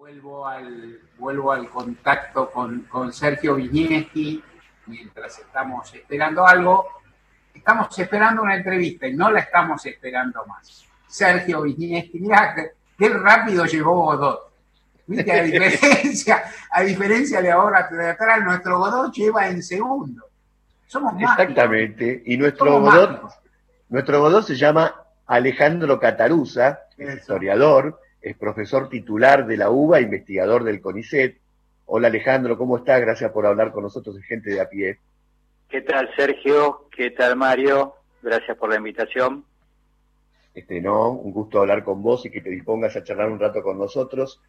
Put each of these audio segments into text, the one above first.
vuelvo al contacto con Sergio Wisniewski mientras estamos esperando algo. Estamos esperando una entrevista y no la estamos esperando más. Sergio Wisniewski, mirá, qué rápido llegó Godot. ¿Viste? A diferencia de ahora de atrás, nuestro Godot lleva en segundo. Somos mágicos. Exactamente. Y nuestro Godot se llama Alejandro Cataruza, es historiador, es profesor titular de la UBA, investigador del CONICET. Hola Alejandro, ¿cómo estás? Gracias por hablar con nosotros, gente de a pie. ¿Qué tal Sergio? ¿Qué tal Mario? Gracias por la invitación. Un gusto hablar con vos y que te dispongas a charlar un rato con nosotros.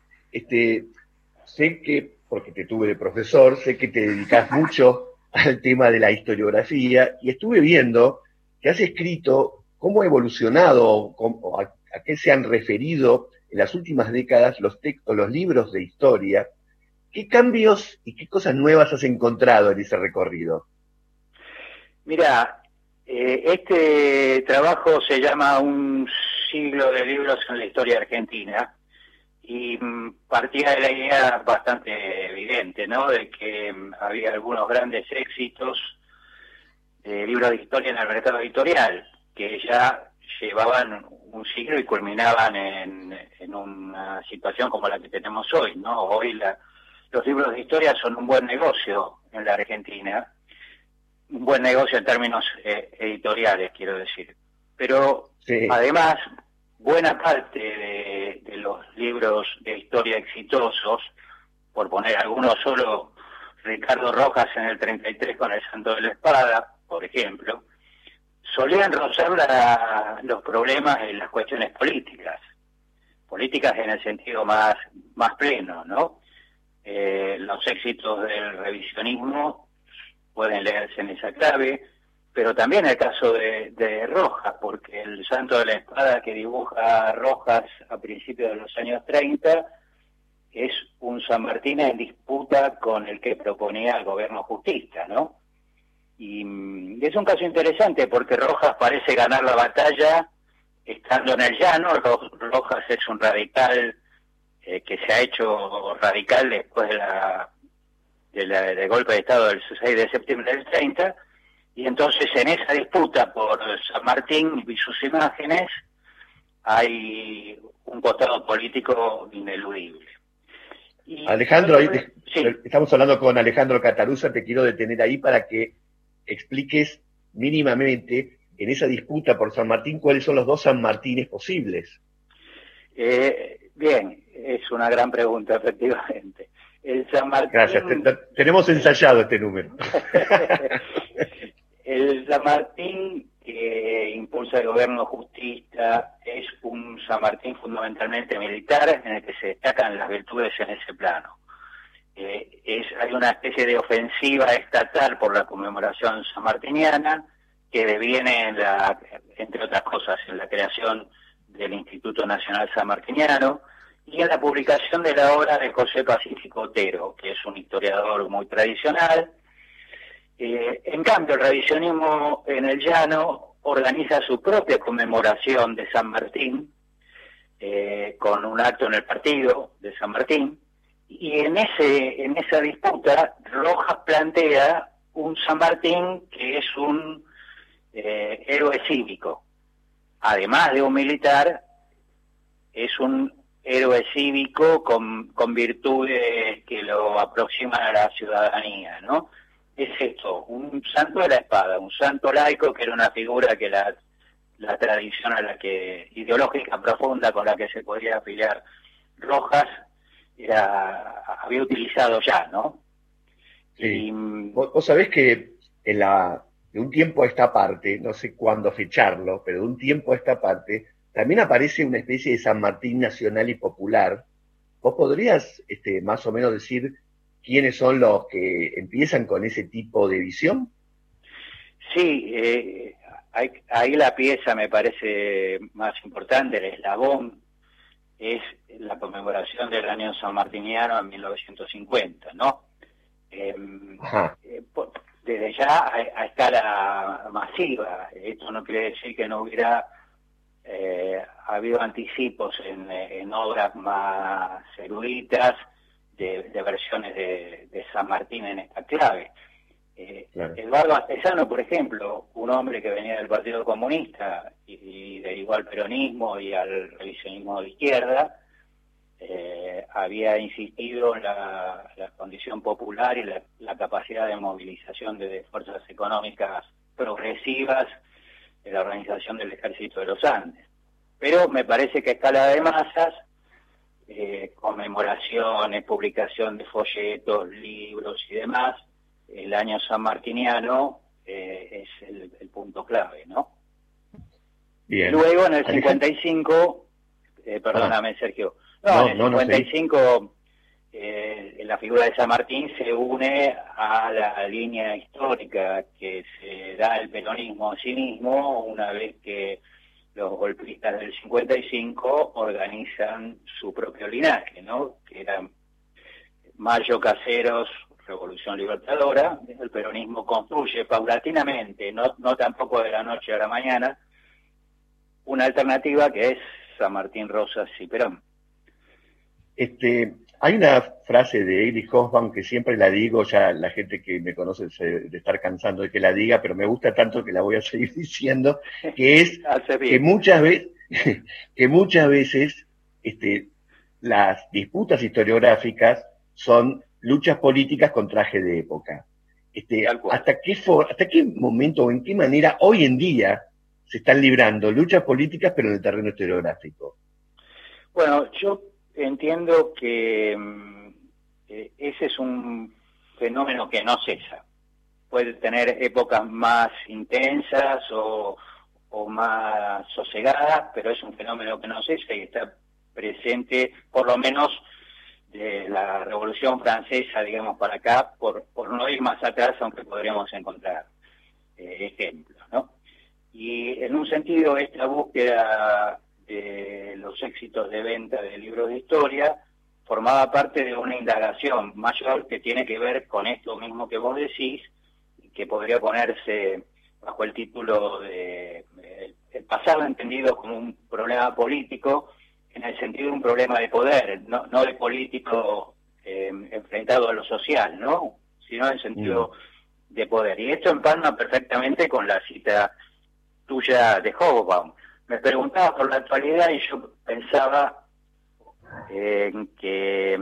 Sé que, porque te tuve de profesor, sé que te dedicas mucho al tema de la historiografía y estuve viendo que has escrito cómo ha evolucionado, a qué se han referido en las últimas décadas los textos, los libros de historia. ¿Qué cambios y qué cosas nuevas has encontrado en ese recorrido? Mira, este trabajo se llama Un siglo de libros en la historia argentina y partía de la idea bastante evidente, ¿no? De que había algunos grandes éxitos de libros de historia en el mercado editorial que ya llevaban un siglo y culminaban en una situación como la que tenemos hoy, ¿no? Hoy los libros de historia son un buen negocio en la Argentina, un buen negocio en términos editoriales, quiero decir. Pero sí, además, buena parte de los libros de historia exitosos, por poner algunos solo, Ricardo Rojas en el 33 con El Santo de la Espada, por ejemplo, solían rozar los problemas en las cuestiones políticas en el sentido más pleno, ¿no? Los éxitos del revisionismo pueden leerse en esa clave, pero también el caso de Rojas, porque El Santo de la Espada que dibuja Rojas a principios de los años 30 es un San Martín en disputa con el que proponía el gobierno justista, ¿no? Y es un caso interesante porque Rojas parece ganar la batalla estando en el llano. Rojas es un radical que se ha hecho radical después del golpe de Estado del 6 de septiembre del 30, y entonces en esa disputa por San Martín y sus imágenes hay un costado político ineludible. Y Alejandro, sí, estamos hablando con Alejandro Cataruza, te quiero detener ahí para que expliques mínimamente en esa disputa por San Martín cuáles son los dos San Martines posibles. Bien, es una gran pregunta, efectivamente. El San Martín... Gracias, tenemos ensayado este número. El San Martín que impulsa el gobierno justista es un San Martín fundamentalmente militar en el que se destacan las virtudes en ese plano. Hay una especie de ofensiva estatal por la conmemoración sanmartiniana que deviene entre otras cosas, en la creación del Instituto Nacional Sanmartiniano y en la publicación de la obra de José Pacífico Otero, que es un historiador muy tradicional. En cambio, el revisionismo en el llano organiza su propia conmemoración de San Martín, con un acto en el partido de San Martín, y en esa disputa Rojas plantea un San Martín que es un héroe cívico. Además de un militar, es un héroe cívico con virtudes que lo aproximan a la ciudadanía, ¿no? Es esto, un santo de la espada, un santo laico que era una figura que la tradición ideológica profunda con la que se podía afiliar Rojas había utilizado ya, ¿no? Sí. Vos sabés que de un tiempo a esta parte, no sé cuándo fecharlo, pero de un tiempo a esta parte, también aparece una especie de San Martín nacional y popular. ¿Vos podrías más o menos decir quiénes son los que empiezan con ese tipo de visión? Sí, ahí la pieza me parece más importante, el eslabón, es la conmemoración del año sanmartiniano en 1950, ¿no? Desde ya a escala masiva. Esto no quiere decir que no hubiera ha habido anticipos en obras más eruditas de versiones de San Martín en esta clave. Claro. Eduardo Astezano, por ejemplo, un hombre que venía del Partido Comunista y derivó al peronismo y al revisionismo de izquierda, había insistido en la condición popular y la capacidad de movilización de fuerzas económicas progresivas de la organización del Ejército de los Andes. Pero me parece que a escala de masas, conmemoraciones, publicación de folletos, libros y demás, el año sanmartiniano es el punto clave, ¿no? Bien. Luego en el 55, perdóname Sergio, en el 55 la figura de San Martín se une a la línea histórica que se da el peronismo a sí mismo una vez que los golpistas del 55 organizan su propio linaje, ¿no? Que eran Mayo Caseros, Revolución Libertadora. El peronismo construye paulatinamente, no tampoco de la noche a la mañana, una alternativa que es San Martín, Rosas y Perón. Hay una frase de Erich Hobsbawm que siempre la digo, ya la gente que me conoce de estar cansando de que la diga, pero me gusta tanto que la voy a seguir diciendo, que es que muchas veces las disputas historiográficas son luchas políticas con traje de época. ¿Hasta qué momento o en qué manera hoy en día se están librando luchas políticas pero en el terreno historiográfico? Bueno, yo entiendo que ese es un fenómeno que no cesa. Puede tener épocas más intensas o más sosegadas, pero es un fenómeno que no cesa y está presente, por lo menos de la Revolución Francesa, digamos, para acá, por no ir más atrás, aunque podríamos encontrar ejemplos, ¿no? Y en un sentido, esta búsqueda de los éxitos de venta de libros de historia formaba parte de una indagación mayor que tiene que ver con esto mismo que vos decís, que podría ponerse bajo el título de el pasado entendido como un problema político, en el sentido de un problema de poder, no de político enfrentado a lo social, ¿no? Sino en el sentido de poder. Y esto empalma perfectamente con la cita tuya de Hobsbawm. Me preguntaba por la actualidad y yo pensaba en que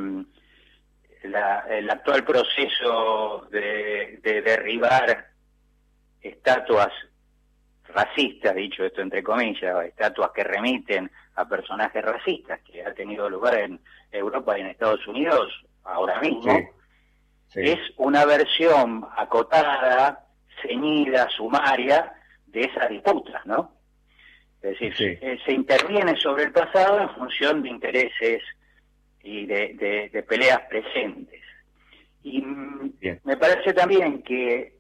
el actual proceso de derribar estatuas racistas, dicho esto entre comillas, estatuas que remiten a personajes racistas, que ha tenido lugar en Europa y en Estados Unidos ahora mismo, es una versión acotada, ceñida, sumaria de esas disputas, ¿no? Es decir, se interviene sobre el pasado en función de intereses y de peleas presentes. Y me parece también que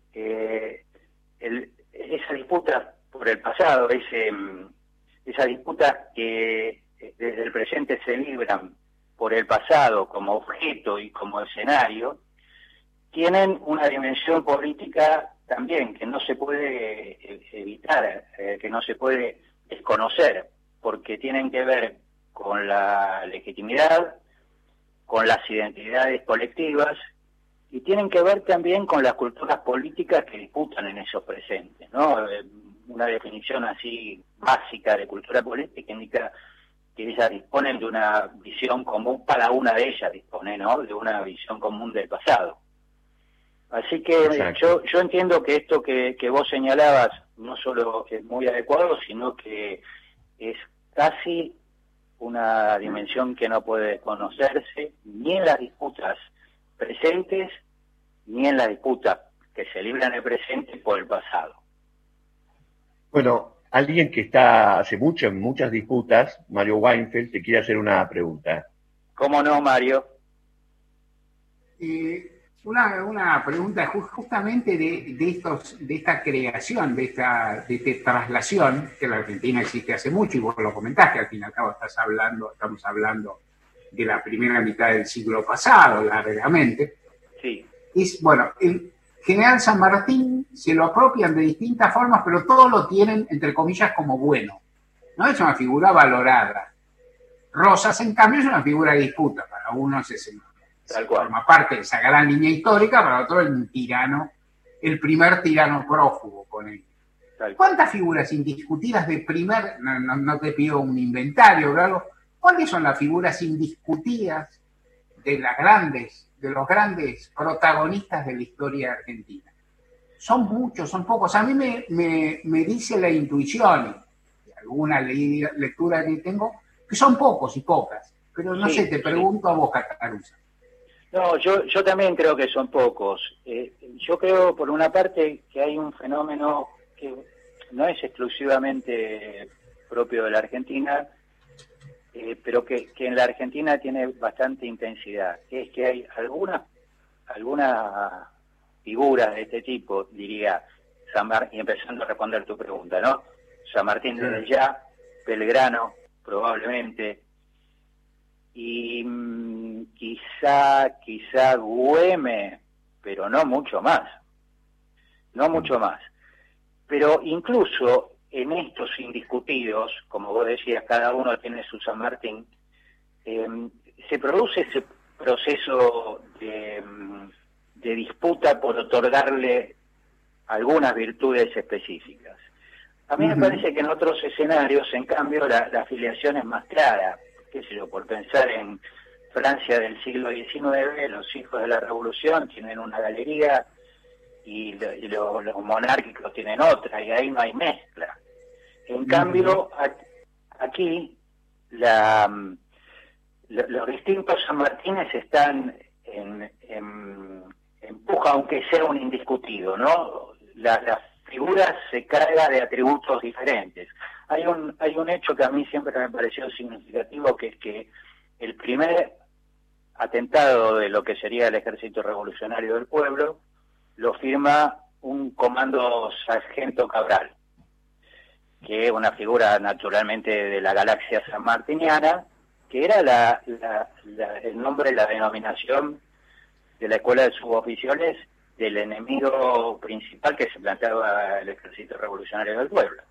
esa disputa por el pasado, esa disputa que desde el presente se libran por el pasado como objeto y como escenario, tienen una dimensión política también que no se puede evitar, que no se puede desconocer, porque tienen que ver con la legitimidad, con las identidades colectivas, y tienen que ver también con las culturas políticas que disputan en esos presentes, ¿no? Una definición así básica de cultura política indica que ellas disponen de una visión común, cada una de ellas dispone, ¿no?, de una visión común del pasado. Así que yo entiendo que esto que vos señalabas no solo es muy adecuado, sino que es casi una dimensión que no puede desconocerse ni en las disputas presentes ni en las disputas que se libran en el presente por el pasado. Bueno, alguien que está hace mucho en muchas disputas, Mario Weinfeld, te quiere hacer una pregunta. ¿Cómo no, Mario? Una pregunta justamente de esta creación, de esta traslación, que en la Argentina existe hace mucho, y vos lo comentaste, al fin y al cabo estamos hablando de la primera mitad del siglo pasado, largamente. Sí. Bueno, el general San Martín se lo apropian de distintas formas, pero todos lo tienen, entre comillas, como bueno. no es una figura valorada. Rosas, en cambio, es una figura de disputa. Para uno forma parte de esa gran línea histórica, para otro el tirano, el primer tirano prófugo con él. ¿Cuántas figuras indiscutidas de primer, no te pido un inventario o algo, cuáles son las figuras indiscutidas de los grandes protagonistas de la historia argentina? Son muchos, son pocos. A mí me dice la intuición, de alguna lectura que tengo, que son pocos y pocas. Pero no sé, te pregunto a vos, Catarusa. No, yo también creo que son pocos. Yo creo, por una parte, que hay un fenómeno que no es exclusivamente propio de la Argentina, pero que en la Argentina tiene bastante intensidad, que es que hay algunas figuras de este tipo, diría, y empezando a responder tu pregunta, ¿no? San Martín de Ya, Belgrano, probablemente, y quizá Güemes, pero no mucho más. Pero incluso en estos indiscutidos, como vos decías, cada uno tiene su San Martín, se produce ese proceso de disputa por otorgarle algunas virtudes específicas. A mí me parece que en otros escenarios, en cambio, la afiliación es más clara. Qué sé yo, por pensar en Francia del siglo XIX, los hijos de la Revolución tienen una galería y los monárquicos tienen otra, y ahí no hay mezcla. En cambio, aquí los distintos San Martínez están en puja, aunque sea un indiscutido, ¿no? La figura se carga de atributos diferentes. Hay un hecho que a mí siempre me pareció significativo, que es que el primer atentado de lo que sería el Ejército Revolucionario del Pueblo lo firma un comando sargento Cabral, que es una figura naturalmente de la galaxia sanmartiniana, que era el nombre, la denominación de la escuela de suboficiales del enemigo principal que se planteaba el Ejército Revolucionario del Pueblo.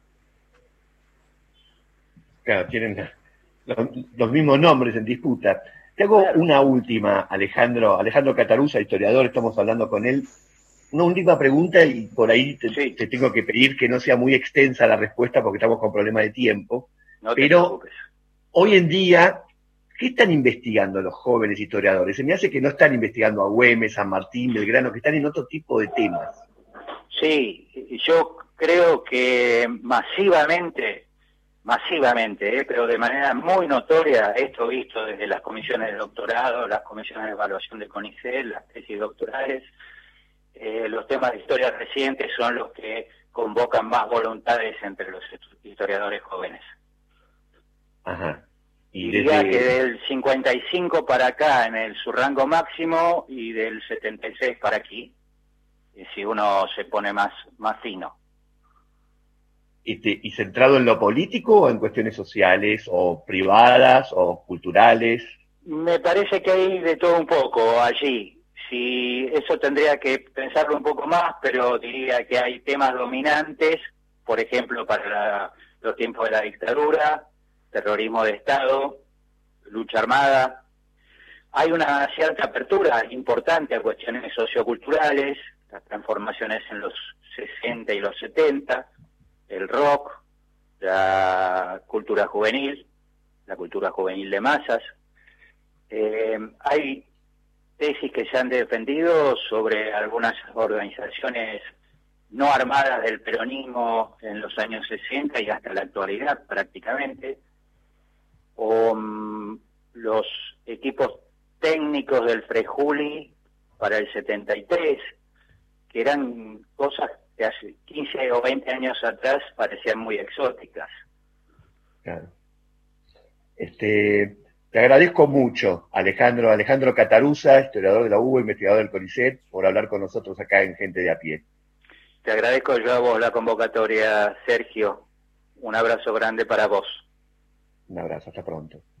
Claro, tienen los mismos nombres en disputa. Te hago una última, Alejandro Catarusa, historiador, estamos hablando con él. Una última pregunta, y por ahí te tengo que pedir que no sea muy extensa la respuesta porque estamos con problema de tiempo. No te preocupes. Hoy en día, ¿qué están investigando los jóvenes historiadores? Se me hace que no están investigando a Güemes, San Martín, Belgrano, que están en otro tipo de temas. Sí, yo creo que masivamente, pero de manera muy notoria, esto visto desde las comisiones de doctorado, las comisiones de evaluación de CONICET, las tesis doctorales, los temas de historia reciente son los que convocan más voluntades entre los historiadores jóvenes. Ajá. Y diría que del 55 para acá en su rango máximo, y del 76 para aquí, si uno se pone más fino. ¿Y centrado en lo político o en cuestiones sociales o privadas o culturales? Me parece que hay de todo un poco allí. Si eso tendría que pensarlo un poco más, pero diría que hay temas dominantes, por ejemplo, para los tiempos de la dictadura, terrorismo de Estado, lucha armada. Hay una cierta apertura importante a cuestiones socioculturales, las transformaciones en los 60 y los 70, el rock, la cultura juvenil de masas. Hay tesis que se han defendido sobre algunas organizaciones no armadas del peronismo en los años 60 y hasta la actualidad prácticamente, o los equipos técnicos del Frejuli para el 73, que eran cosas que hace 15 o 20 años atrás parecían muy exóticas. Claro. Te agradezco mucho, Alejandro Catarusa, historiador de la UBA, investigador del CONICET, por hablar con nosotros acá en Gente de a Pie. Te agradezco yo a vos la convocatoria, Sergio. Un abrazo grande para vos. Un abrazo, hasta pronto.